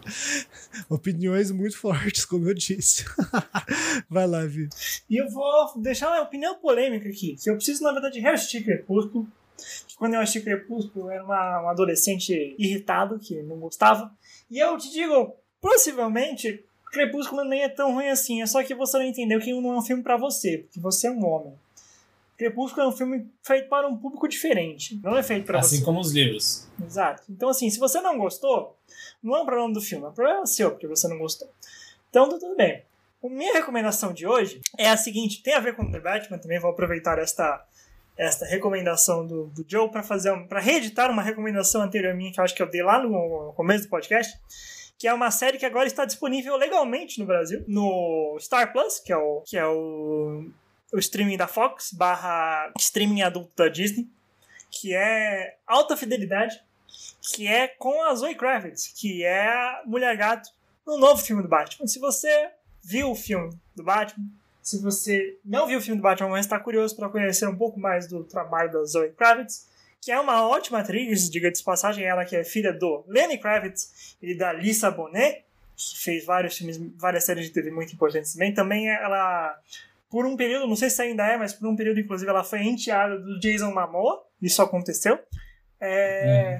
Opiniões muito fortes, como eu disse. Vai lá, Vi. E eu vou deixar uma opinião polêmica aqui, que eu preciso, na verdade, reassistir Crepúsculo. Que quando eu assisti Crepúsculo, eu era uma, um adolescente irritado, que não gostava. E eu te digo, possivelmente, Crepúsculo nem é tão ruim assim, é só que você não entendeu que não é um filme pra você, porque você é um homem. Crepúsculo é um filme feito para um público diferente, não é feito pra Assim você. como os livros. Exato. Então, assim, se você não gostou, não é um problema do filme, é um problema seu, porque você não gostou. Então, tá tudo bem. A minha recomendação de hoje é a seguinte, tem a ver com The Batman, também vou aproveitar esta, esta recomendação do, do Joe para fazer um, para reeditar uma recomendação anterior minha, que eu acho que eu dei lá no começo do podcast, que é uma série que agora está disponível legalmente no Brasil, no Star Plus, que é o, que é o, o streaming da Fox, barra streaming adulto da Disney, que é alta fidelidade, que é com a Zoe Kravitz, que é a Mulher Gato no novo filme do Batman. Se você viu o filme do Batman, se você não viu o filme do Batman, mas está curioso para conhecer um pouco mais do trabalho da Zoe Kravitz, que é uma ótima atriz, diga de passagem, ela que é filha do Lenny Kravitz e da Lisa Bonet, que fez vários filmes, várias séries de T V muito importantes também. Também ela, por um período, não sei se ainda é, mas por um período, inclusive, ela foi enteada do Jason Momoa. Isso aconteceu. É...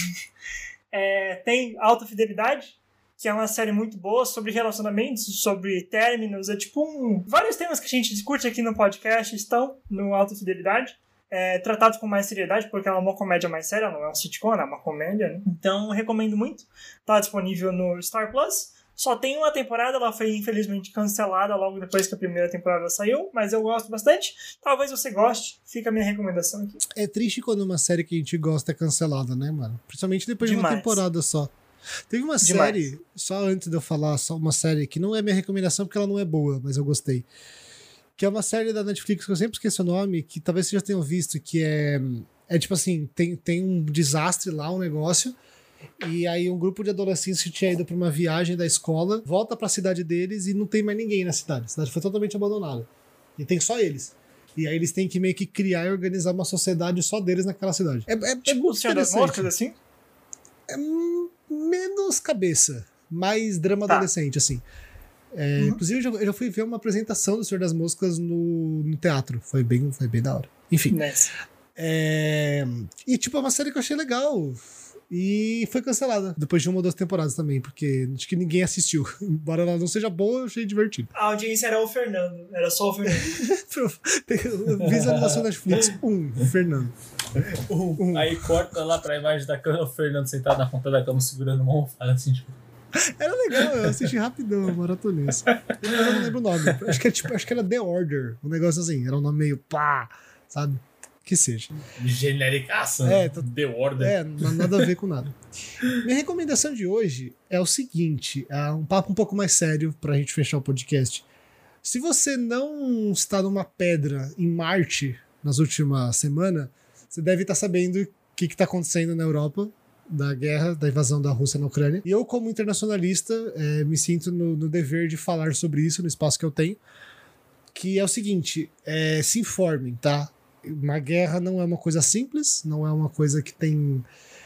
é, tem Alta Fidelidade, que é uma série muito boa sobre relacionamentos, sobre términos, é tipo um... vários temas que a gente discute aqui no podcast estão no Alta Fidelidade, é, tratados com mais seriedade, porque ela é uma comédia mais séria, não é um sitcom, é uma comédia, né? Então recomendo muito, tá disponível no Star Plus. Só tem uma temporada, ela foi infelizmente cancelada logo depois que a primeira temporada saiu, mas eu gosto bastante. Talvez você goste, fica a minha recomendação aqui. É triste quando uma série que a gente gosta é cancelada, né, mano? Principalmente depois Demais. de uma temporada só. Teve uma Demais. série, só antes de eu falar, só uma série que não é minha recomendação porque ela não é boa, mas eu gostei. Que é uma série da Netflix que eu sempre esqueço o nome, que talvez vocês já tenham visto, que é, é tipo assim, tem, tem um desastre lá, um negócio, e aí um grupo de adolescentes que tinha ido pra uma viagem da escola, volta pra cidade deles e não tem mais ninguém na cidade. A cidade foi totalmente abandonada. E tem só eles. E aí eles têm que meio que criar e organizar uma sociedade só deles naquela cidade. É, é, é Tipo o muito Senhor das interessante. Moscas, assim? É, hum, menos cabeça, mais drama Tá. adolescente, assim. É, Uhum. Inclusive, eu já, eu já fui ver uma apresentação do Senhor das Moscas no, no teatro. Foi bem, foi bem da hora. Enfim. Nice. É, e, tipo, é uma série que eu achei legal. E foi cancelada depois de uma ou duas temporadas também, porque acho que ninguém assistiu. Embora ela não seja boa, eu achei divertido. A audiência era o Fernando. Era só o Fernando. Visualização Netflix, um, Fernando. Um. Aí corta lá pra imagem da cama, o Fernando sentado na ponta da cama segurando uma almofada, assim, tipo. Era legal, eu assisti rapidão, eu maratonei isso. Eu não lembro o nome. Acho que, era, tipo, acho que era The Order, um negócio assim. Era um nome meio pá, sabe? Que seja. Genericaço, É, né? tô- The Order. É, não- nada a ver com nada. Minha recomendação de hoje é o seguinte: é um papo um pouco mais sério pra gente fechar o podcast. Se você não está numa pedra em Marte nas últimas semanas, você deve estar sabendo o que está acontecendo na Europa, da guerra, da invasão da Rússia na Ucrânia. E eu, como internacionalista, eh, me sinto no, no dever de falar sobre isso no espaço que eu tenho. Que é o seguinte: eh, se informem, tá? Uma guerra não é uma coisa simples, não é uma coisa que tem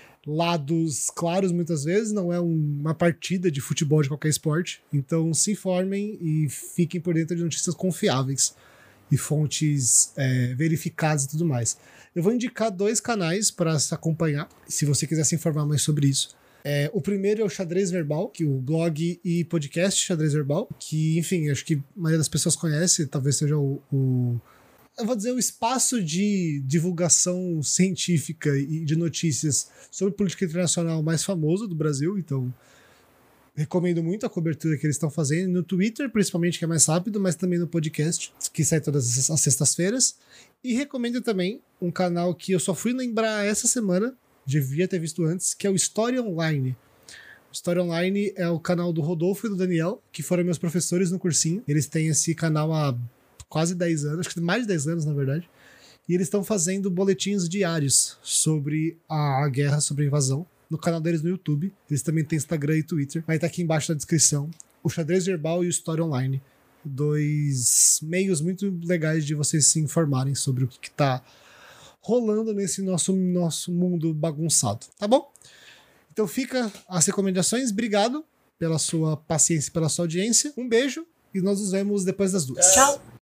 lados claros muitas vezes, não é um- uma partida de futebol de qualquer esporte. Então se informem e fiquem por dentro de notícias confiáveis e fontes é, verificadas e tudo mais. Eu vou indicar dois canais para se acompanhar, se você quiser se informar mais sobre isso. É, o primeiro é o Xadrez Verbal, que é o blog e podcast Xadrez Verbal, que, enfim, acho que a maioria das pessoas conhece, talvez seja o, o eu vou dizer, o espaço de divulgação científica e de notícias sobre política internacional mais famoso do Brasil, então recomendo muito a cobertura que eles estão fazendo no Twitter, principalmente, que é mais rápido, mas também no podcast, que sai todas as sextas-feiras. E recomendo também um canal que eu só fui lembrar essa semana, devia ter visto antes, que é o História Online. O História Online é o canal do Rodolfo e do Daniel, que foram meus professores no cursinho. Eles têm esse canal há quase dez anos, acho que mais de dez anos, na verdade. E eles estão fazendo boletins diários sobre a guerra, sobre a invasão, no canal deles no YouTube. Eles também têm Instagram e Twitter. Vai estar aqui embaixo na descrição. O Xadrez Verbal e o História Online. Dois meios muito legais de vocês se informarem sobre o que está rolando nesse nosso, nosso mundo bagunçado. Tá bom? Então fica as recomendações. Obrigado pela sua paciência e pela sua audiência. Um beijo e nós nos vemos depois das duas. Tchau.